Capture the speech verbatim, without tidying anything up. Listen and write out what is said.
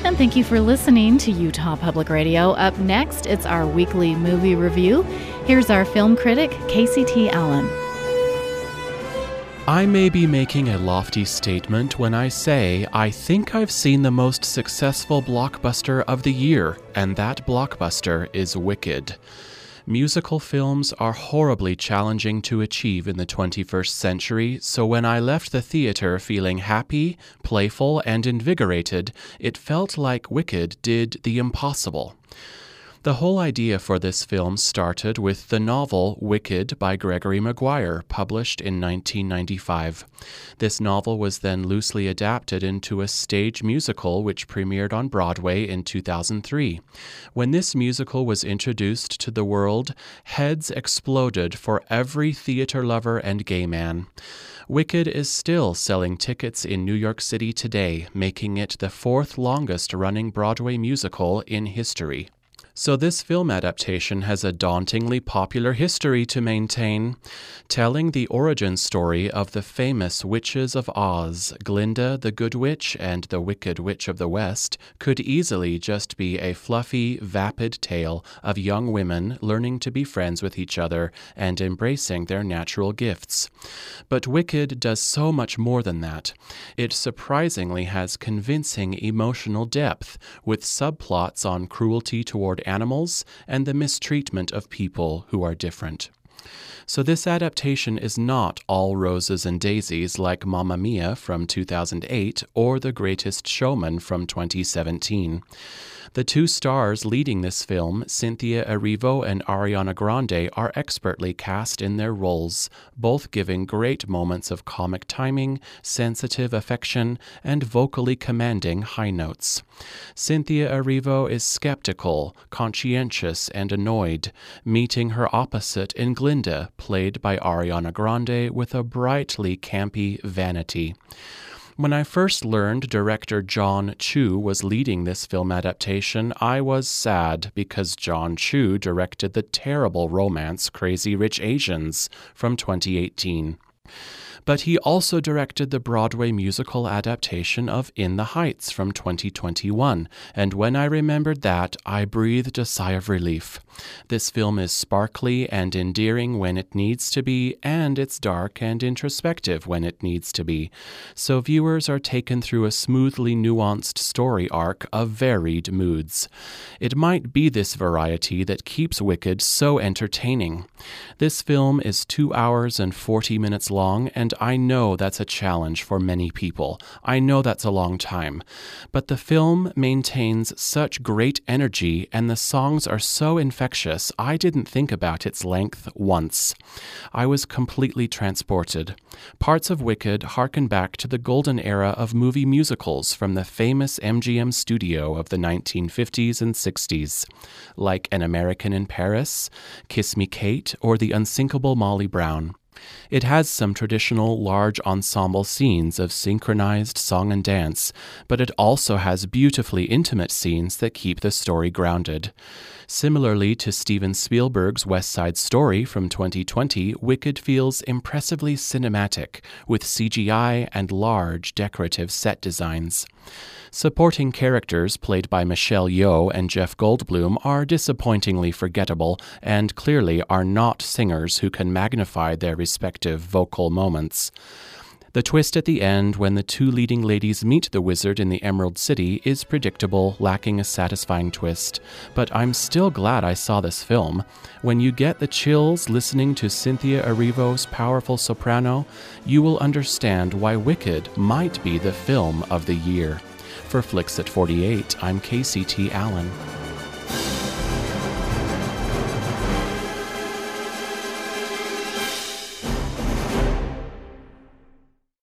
And thank you for listening to Utah Public Radio. Up next, it's our weekly movie review. Here's our film critic, Casey T. Allen. I may be making a lofty statement when I say I think I've seen the most successful blockbuster of the year, and that blockbuster is Wicked. Musical films are horribly challenging to achieve in the twenty-first century, so when I left the theater feeling happy, playful, and invigorated, it felt like Wicked did the impossible. The whole idea for this film started with the novel Wicked by Gregory Maguire, published in nineteen ninety-five. This novel was then loosely adapted into a stage musical which premiered on Broadway in two thousand three. When this musical was introduced to the world, heads exploded for every theater lover and gay man. Wicked is still selling tickets in New York City today, making it the fourth longest-running Broadway musical in history. So this film adaptation has a dauntingly popular history to maintain, telling the origin story of the famous Witches of Oz. Glinda, the Good Witch, and the Wicked Witch of the West could easily just be a fluffy, vapid tale of young women learning to be friends with each other and embracing their natural gifts. But Wicked does so much more than that. It surprisingly has convincing emotional depth, with subplots on cruelty toward animals and the mistreatment of people who are different. So this adaptation is not all roses and daisies like Mamma Mia from two thousand eight or The Greatest Showman from twenty seventeen. The two stars leading this film, Cynthia Erivo and Ariana Grande, are expertly cast in their roles, both giving great moments of comic timing, sensitive affection, and vocally commanding high notes. Cynthia Erivo is skeptical, conscientious, and annoyed, meeting her opposite in Glinda, played by Ariana Grande, with a brightly campy vanity. When I first learned director John Chu was leading this film adaptation, I was sad because John Chu directed the terrible romance Crazy Rich Asians from twenty eighteen. But he also directed the Broadway musical adaptation of In the Heights from twenty twenty-one, and when I remembered that, I breathed a sigh of relief. This film is sparkly and endearing when it needs to be, and it's dark and introspective when it needs to be, so viewers are taken through a smoothly nuanced story arc of varied moods. It might be this variety that keeps Wicked so entertaining. This film is two hours and forty minutes long, and I know that's a challenge for many people. I know that's a long time. But the film maintains such great energy, and the songs are so infectious, I didn't think about its length once. I was completely transported. Parts of Wicked harken back to the golden era of movie musicals from the famous M G M studio of the nineteen fifties and sixties, like An American in Paris, Kiss Me Kate, or The Unsinkable Molly Brown. It has some traditional large ensemble scenes of synchronized song and dance, but it also has beautifully intimate scenes that keep the story grounded. Similarly to Steven Spielberg's West Side Story from twenty twenty, Wicked feels impressively cinematic, with C G I and large decorative set designs. Supporting characters played by Michelle Yeoh and Jeff Goldblum are disappointingly forgettable and clearly are not singers who can magnify their respective vocal moments. The twist at the end, when the two leading ladies meet the wizard in the Emerald City, is predictable, lacking a satisfying twist. But I'm still glad I saw this film. When you get the chills listening to Cynthia Erivo's powerful soprano, you will understand why Wicked might be the film of the year. For Flicks at forty-eight, I'm Casey T. Allen.